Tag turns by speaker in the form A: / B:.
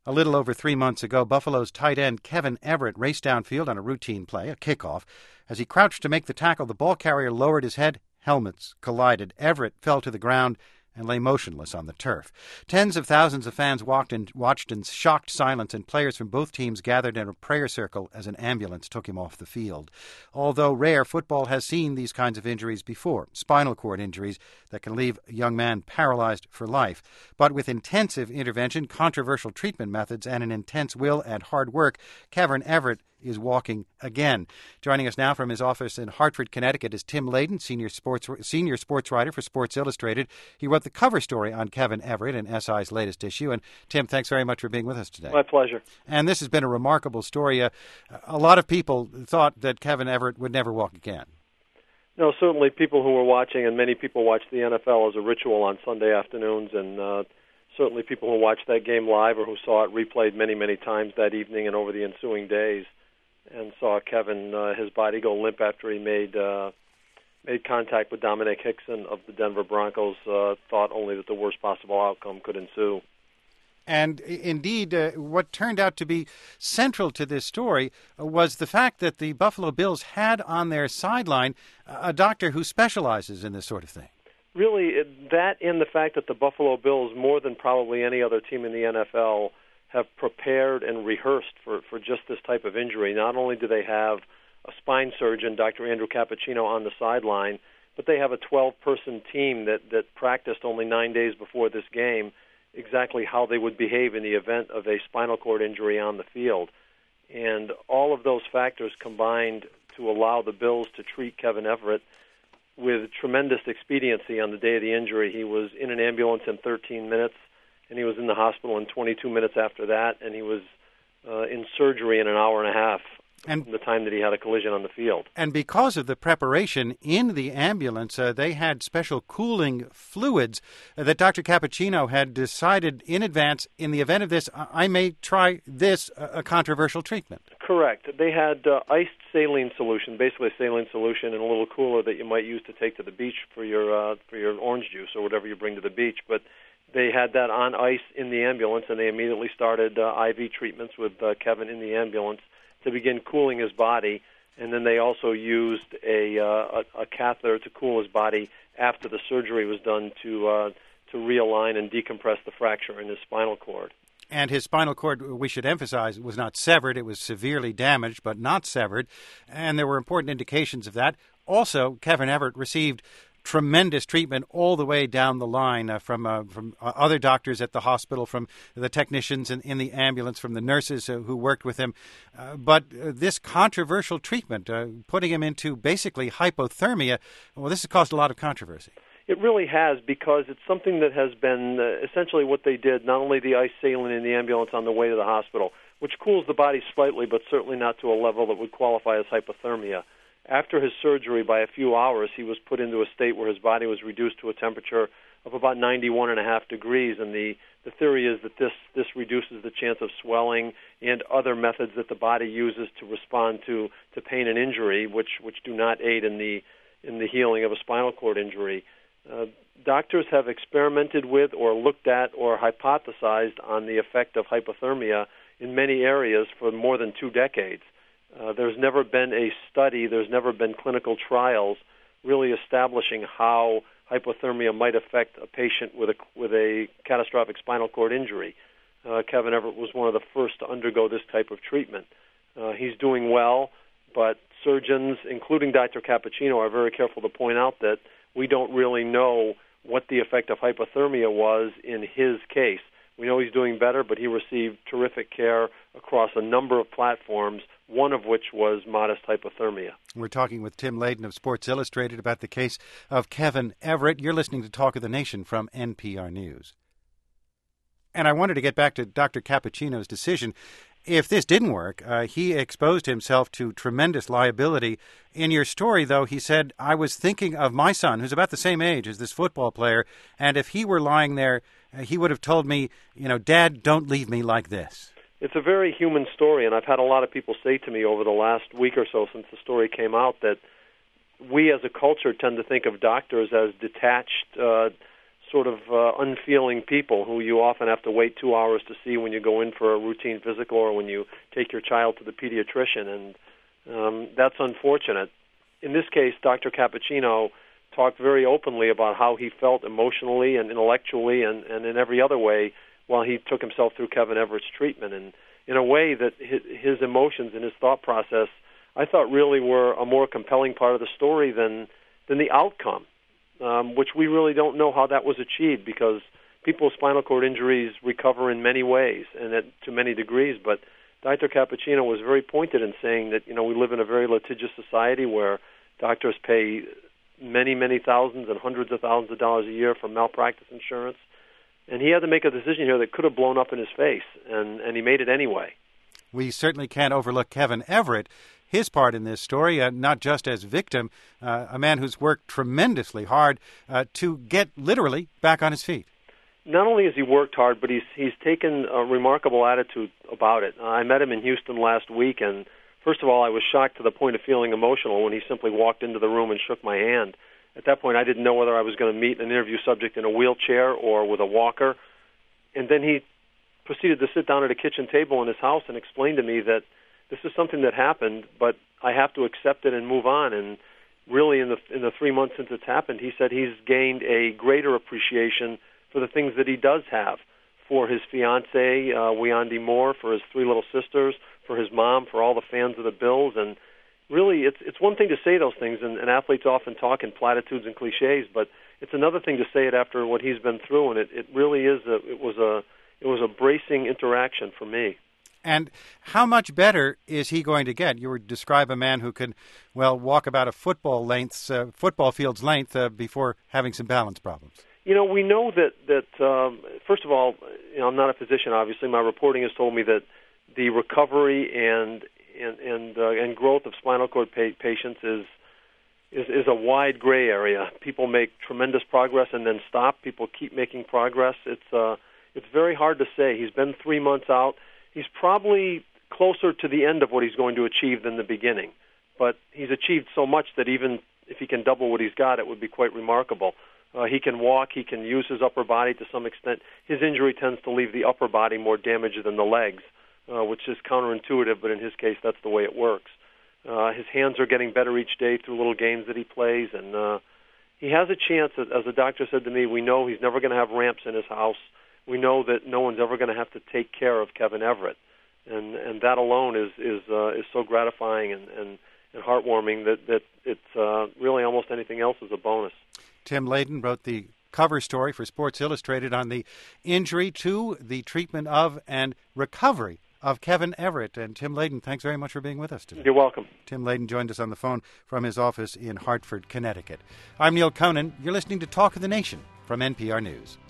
A: A little over 3 months ago, Buffalo's tight end Kevin Everett raced downfield on a routine play, a kickoff. As he crouched to make the tackle, the ball carrier lowered his head. Helmets collided. Everett fell to the ground and lay motionless on the turf. Tens of thousands of fans watched in shocked silence, and players from both teams gathered in a prayer circle as an ambulance took him off the field. Although rare, football has seen these kinds of injuries before, spinal cord injuries that can leave a young man paralyzed for life. But with intensive intervention, controversial treatment methods, and an intense will and hard work, Kevin Everett is walking again. Joining us now from his office in Hartford, Connecticut is Tim Layden, senior sports writer for Sports Illustrated. He wrote the cover story on Kevin Everett in SI's latest issue. And Tim, thanks very much for being with us today.
B: My pleasure.
A: And this has been a remarkable story. A lot of people thought that Kevin Everett would never walk again.
B: No, certainly people who were watching, and many people watch the NFL as a ritual on Sunday afternoons, and certainly people who watched that game live or who saw it replayed many, many times that evening and over the ensuing days, and saw Kevin, his body go limp after he made contact with Dominic Hickson of the Denver Broncos, thought only that the worst possible outcome could ensue.
A: And indeed, what turned out to be central to this story was the fact that the Buffalo Bills had on their sideline a doctor who specializes in this sort of thing.
B: Really, that and the fact that the Buffalo Bills, more than probably any other team in the NFL, have prepared and rehearsed for just this type of injury. Not only do they have a spine surgeon, Dr. Andrew Cappuccino, on the sideline, but they have a 12-person team that practiced only 9 days before this game exactly how they would behave in the event of a spinal cord injury on the field. And all of those factors combined to allow the Bills to treat Kevin Everett with tremendous expediency on the day of the injury. He was in an ambulance in 13 minutes, and he was in the hospital in 22 minutes after that, and he was in surgery in an hour and a half from the time that he had a collision on the field.
A: And because of the preparation in the ambulance, they had special cooling fluids that Dr. Cappuccino had decided in advance, in the event of this, I may try this, a controversial treatment.
B: Correct. They had iced saline solution, basically a saline solution in a little cooler that you might use to take to the beach for your orange juice or whatever you bring to the beach. But they had that on ice in the ambulance, and they immediately started IV treatments with Kevin in the ambulance to begin cooling his body, and then they also used a catheter to cool his body after the surgery was done to realign and decompress the fracture in his spinal cord.
A: And his spinal cord, we should emphasize, was not severed. It was severely damaged, but not severed, and there were important indications of that. Also, Kevin Everett received tremendous treatment all the way down the line from other doctors at the hospital, from the technicians in the ambulance, from the nurses who worked with him. But this controversial treatment, putting him into basically hypothermia, well, this has caused a lot of controversy.
B: It really has, because it's something that has been essentially what they did, not only the ice saline in the ambulance on the way to the hospital, which cools the body slightly, but certainly not to a level that would qualify as hypothermia. After his surgery, by a few hours, he was put into a state where his body was reduced to a temperature of about 91.5 degrees, and the theory is that this reduces the chance of swelling and other methods that the body uses to respond to pain and injury, which do not aid in the healing of a spinal cord injury. Doctors have experimented with or looked at or hypothesized on the effect of hypothermia in many areas for more than 2 decades. There's never been a study, there's never been clinical trials really establishing how hypothermia might affect a patient with a catastrophic spinal cord injury. Kevin Everett was one of the first to undergo this type of treatment. He's doing well, but surgeons, including Dr. Cappuccino, are very careful to point out that we don't really know what the effect of hypothermia was in his case. We know he's doing better, but he received terrific care across a number of platforms, one of which was modest hypothermia.
A: We're talking with Tim Layden of Sports Illustrated about the case of Kevin Everett. You're listening to Talk of the Nation from NPR News. And I wanted to get back to Dr. Cappuccino's decision. If this didn't work, he exposed himself to tremendous liability. In your story, though, he said, I was thinking of my son, who's about the same age as this football player, and if he were lying there, he would have told me, Dad, don't leave me like this.
B: It's a very human story, and I've had a lot of people say to me over the last week or so since the story came out that we as a culture tend to think of doctors as detached sort of unfeeling people who you often have to wait 2 hours to see when you go in for a routine physical or when you take your child to the pediatrician, and that's unfortunate. In this case, Dr. Cappuccino talked very openly about how he felt emotionally and intellectually and in every other way while he took himself through Kevin Everett's treatment, and in a way that his emotions and his thought process, I thought, really were a more compelling part of the story than the outcome, which we really don't know how that was achieved, because people with spinal cord injuries recover in many ways and to many degrees. But Dr. Cappuccino was very pointed in saying that, we live in a very litigious society where doctors pay many, many thousands and hundreds of thousands of dollars a year for malpractice insurance. And he had to make a decision here that could have blown up in his face, and he made it anyway.
A: We certainly can't overlook Kevin Everett, his part in this story, not just as victim, a man who's worked tremendously hard to get literally back on his feet.
B: Not only has he worked hard, but he's taken a remarkable attitude about it. I met him in Houston last week, and first of all, I was shocked to the point of feeling emotional when he simply walked into the room and shook my hand. At that point, I didn't know whether I was going to meet an interview subject in a wheelchair or with a walker. And then he proceeded to sit down at a kitchen table in his house and explain to me that this is something that happened, but I have to accept it and move on. And really, in the 3 months since it's happened, he said he's gained a greater appreciation for the things that he does have, for his fiancée, Weandi Moore, for his 3 little sisters, for his mom, for all the fans of the Bills. And really, it's one thing to say those things, and athletes often talk in platitudes and cliches, but it's another thing to say it after what he's been through, and it really is it was a bracing interaction for me.
A: And how much better is he going to get? You would describe a man who can, walk about a football field's length before having some balance problems.
B: We know that first of all, I'm not a physician, obviously. My reporting has told me that the recovery and growth of spinal cord patients is a wide gray area. People make tremendous progress and then stop. People keep making progress. It's very hard to say. He's been 3 months out. He's probably closer to the end of what he's going to achieve than the beginning. But he's achieved so much that even if he can double what he's got, it would be quite remarkable. He can walk. He can use his upper body to some extent. His injury tends to leave the upper body more damaged than the legs, which is counterintuitive, but in his case, that's the way it works. His hands are getting better each day through little games that he plays, and he has a chance. As the doctor said to me, we know he's never going to have ramps in his house. We know that no one's ever going to have to take care of Kevin Everett, and that alone is so gratifying and heartwarming that it's really almost anything else is a bonus.
A: Tim Layden wrote the cover story for Sports Illustrated on the injury to, the treatment of, and recovery of Kevin Everett. And Tim Layden, thanks very much for being with us today.
B: You're welcome.
A: Tim Layden joined us on the phone from his office in Hartford, Connecticut. I'm Neil Conan. You're listening to Talk of the Nation from NPR News.